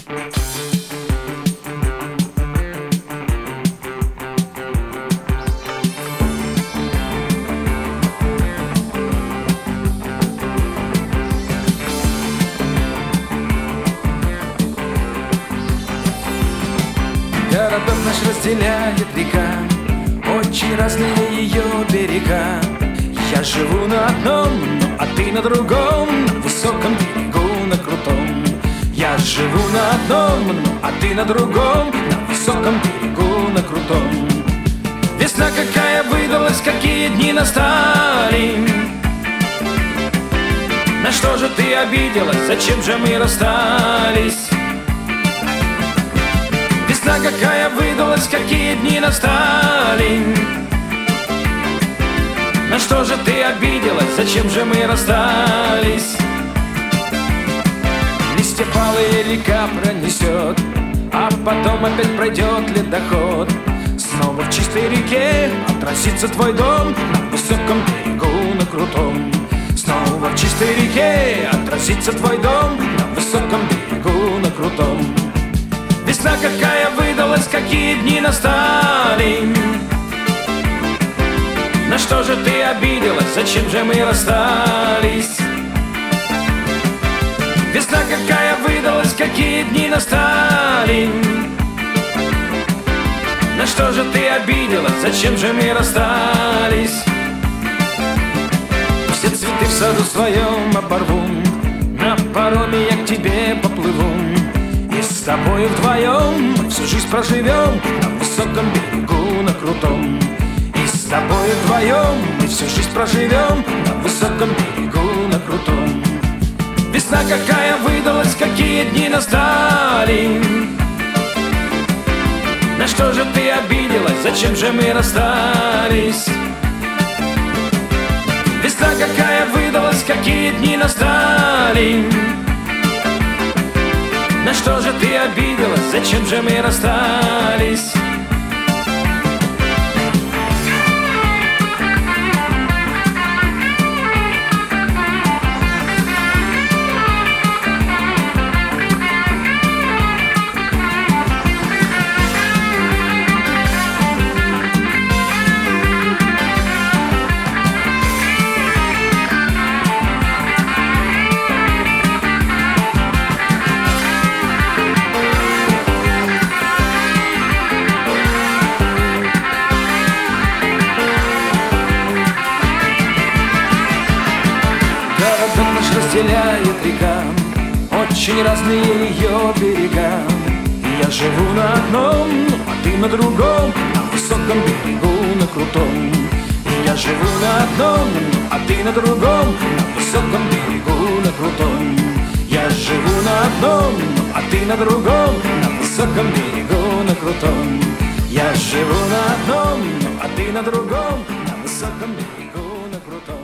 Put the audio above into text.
Городок наш разделяет река, очень разные ее берега. Я живу на одном, а ты на другом, на высоком берегу, на крутом. Я живу на одном, а ты на другом, на высоком берегу, на крутом. Весна какая выдалась, какие дни настали. На что же ты обиделась, зачем же мы расстались? Весна какая выдалась, какие дни настали. На что же ты обиделась, зачем же мы расстались? Листья палые река пронесет, а потом опять пройдет ледоход. Снова в чистой реке отразится твой дом, на высоком берегу, на крутом. Снова в чистой реке отразится твой дом, на высоком берегу, на крутом. Весна какая выдалась, какие дни настали. На что же ты обиделась, зачем же мы расстались? Весна какая выдалась, какие дни настали. На что же ты обиделась, зачем же мы расстались? Все цветы в саду своем оборву, на пароме я к тебе поплыву. И с тобой вдвоем мы всю жизнь проживем, на высоком берегу, на крутом. И с тобой вдвоем мы всю жизнь проживем, на высоком берегу, на крутом. Весна какая выдалась, какие дни настали. На что же ты обиделась, зачем же мы расстались? Весна какая выдалась, какие дни настали. На что же ты обиделась, зачем же мы расстались? Разделяет река, очень разные ее берега. Я живу на одном, а ты на другом, на высоком берегу, на крутом. Я живу на одном, а ты на другом, на высоком берегу, на крутом. Я живу на одном, а ты на другом, на высоком берегу, на крутом. Я живу на одном, а ты на другом, на высоком берегу, на крутом.